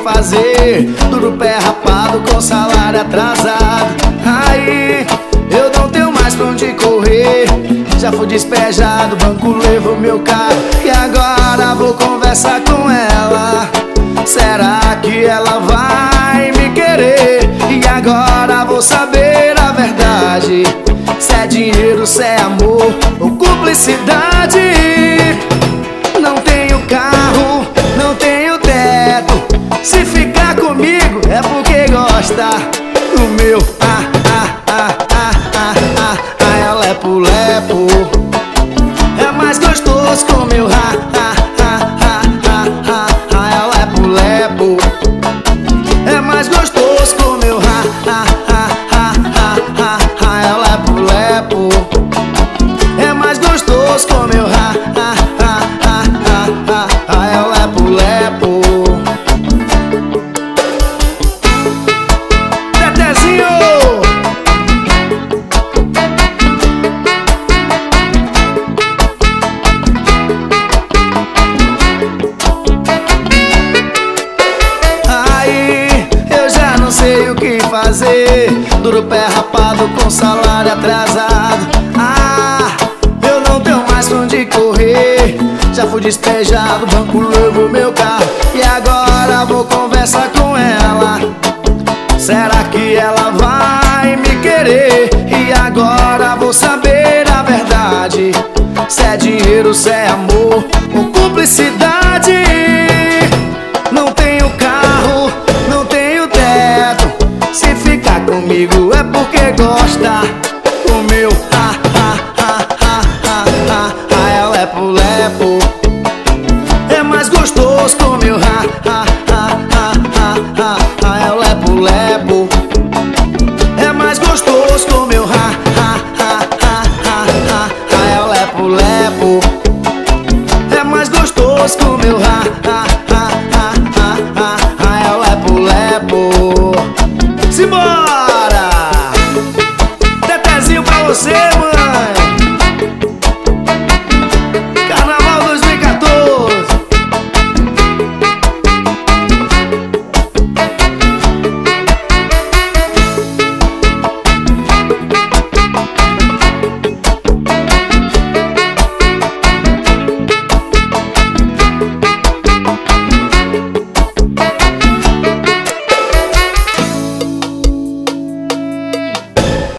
fazer. Duro pé rapado com salário atrasado. Aí eu não tenho mais pra onde correr. Já fui despejado, o banco levou meu carro. E agora vou conversar com ela. Será que ela vai me querer? E agora vou saber a verdade. Se é dinheiro, se é amor ou cumplicidade. Não tenho carro, não tenho teto. Se ficar comigo é porque gosta do meu ela é lepo. É mais gostoso com meu ela é lepo. É mais gostoso com meu ela é lepo. É mais gostoso com meu ela é lepo. Tetezinho! Não sei o que fazer. Duro pé rapado com salário atrasado. Eu não tenho mais pra onde correr. Já fui despejado, o banco levou meu carro. E agora vou conversar com ela. Será que ela vai me querer? E agora vou saber a verdade. Se é dinheiro, se é amor ou cumplicidade. Não tenho carro, não tenho teto. Se ficar comigo é porque gosta. O meu ela é lepo. É mais gostoso com meu ela é lepo. É mais gostoso com meu ela é lepo. É mais gostoso com meu simbora! Tetezinho pra você, mãe! Carnaval 2014.